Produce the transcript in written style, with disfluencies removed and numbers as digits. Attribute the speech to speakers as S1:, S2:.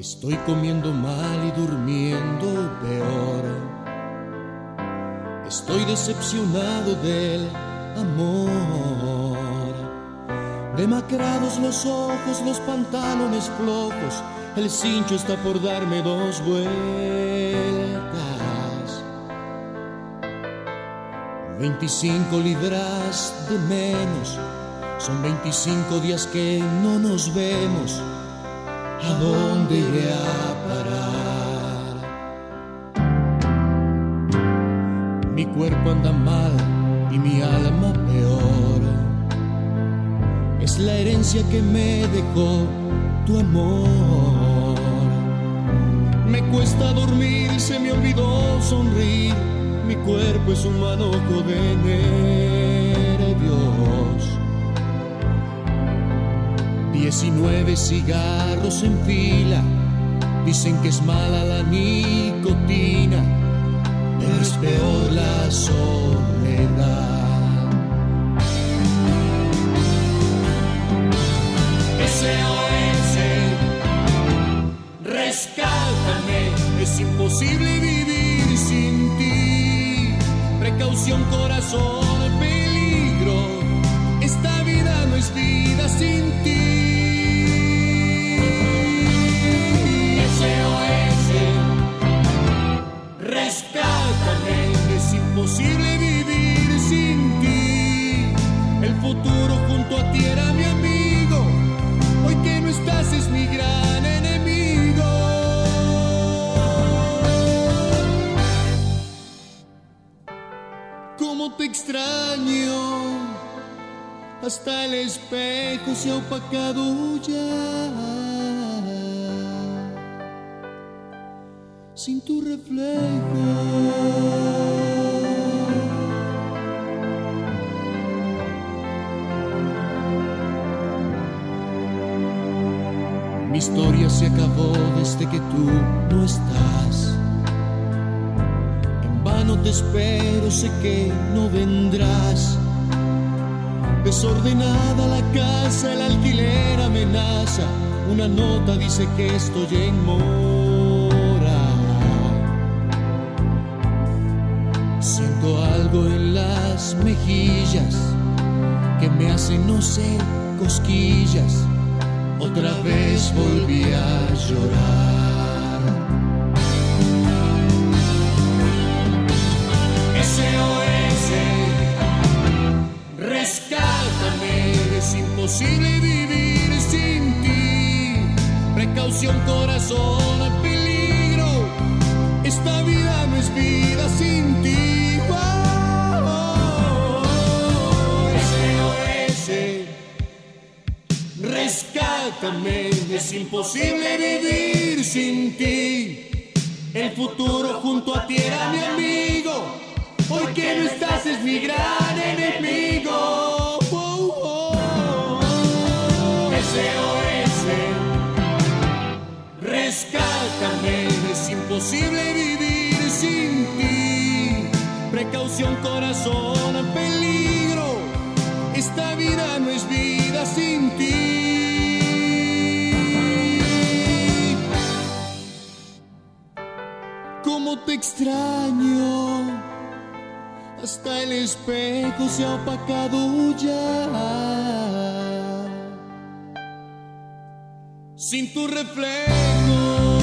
S1: Estoy comiendo mal y durmiendo peor. Estoy decepcionado del amor. Demacrados los ojos, los pantalones flojos, el cincho está por darme 2 vueltas. 25 libras de menos, son 25 días que no nos vemos. ¿A dónde iré a parar? Mi cuerpo anda mal y mi alma peor. Es la herencia que me dejó tu amor. Me cuesta dormir y se me olvidó sonreír. Mi cuerpo es un manojo de nervios. 19 cigarros en fila, dicen que es mala la nicotina, pero es peor la soledad. SOS, rescátame, es imposible vivir sin ti. Precaución, corazón, peligro, esta vida no es vida sin ti. Rescátame, es imposible vivir sin ti. El futuro junto a ti era mi amigo, hoy que no estás es mi gran enemigo. Cómo te extraño, hasta el espejo se ha opacado ya. Sin tu reflejo. Mi historia se acabó desde que tú no estás. En vano te espero, sé que no vendrás. Desordenada la casa, el alquiler amenaza. Una nota dice que estoy en mora. Siento algo en las mejillas que me hace, no sé, cosquillas. Otra vez volví a llorar. SOS, rescátame, es imposible vivir sin ti. Precaución, corazón, peligro, esta vida no es vida sin ti. Rescátame, es imposible vivir sin ti. El futuro junto a ti era mi amigo, hoy que no estás es mi gran enemigo. SOS, rescátame, es imposible vivir sin ti. Precaución, corazón, peligro, esta vida no es vida sin ti. Cómo te extraño, hasta el espejo se ha opacado ya. Sin tu reflejo.